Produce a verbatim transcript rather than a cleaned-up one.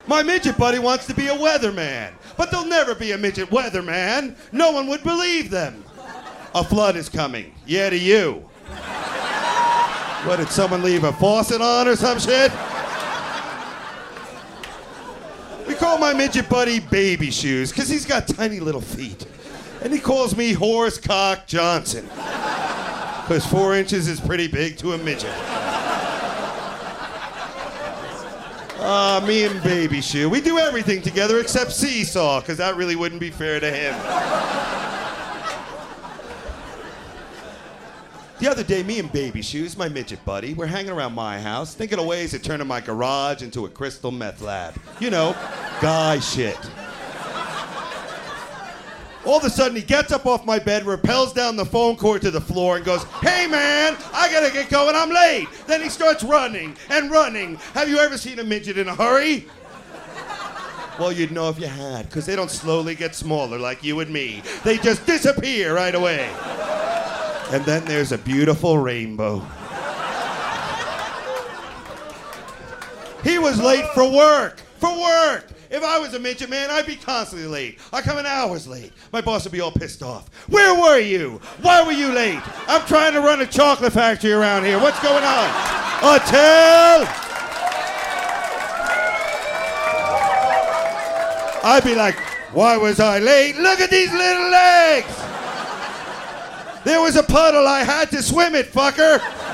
My midget buddy wants to be a weatherman, but there'll never be a midget weatherman. No one would believe them. A flood is coming. Yeah, to you. What, did someone leave a faucet on or some shit? We call my midget buddy Baby Shoes, because he's got tiny little feet. And he calls me Horsecock Johnson, because four inches is pretty big to a midget. Ah, uh, me and Baby Shoe, we do everything together except seesaw, because that really wouldn't be fair to him. The other day, me and Baby Shoes, my midget buddy, we're hanging around my house, thinking of ways of turning my garage into a crystal meth lab. You know, guy shit. All of a sudden, he gets up off my bed, rappels down the phone cord to the floor, and goes, "Hey, man, I gotta get going, I'm late." Then he starts running and running. Have you ever seen a midget in a hurry? Well, you'd know if you had, because they don't slowly get smaller like you and me. They just disappear right away. And then there's a beautiful rainbow. He was late for work. For work. If I was a midget, man, I'd be constantly late. I come in hours late. My boss would be all pissed off. Where were you? Why were you late? I'm trying to run a chocolate factory around here. What's going on? Hotel! I'd be like, why was I late? Look at these little legs! There was a puddle, I had to swim it, fucker!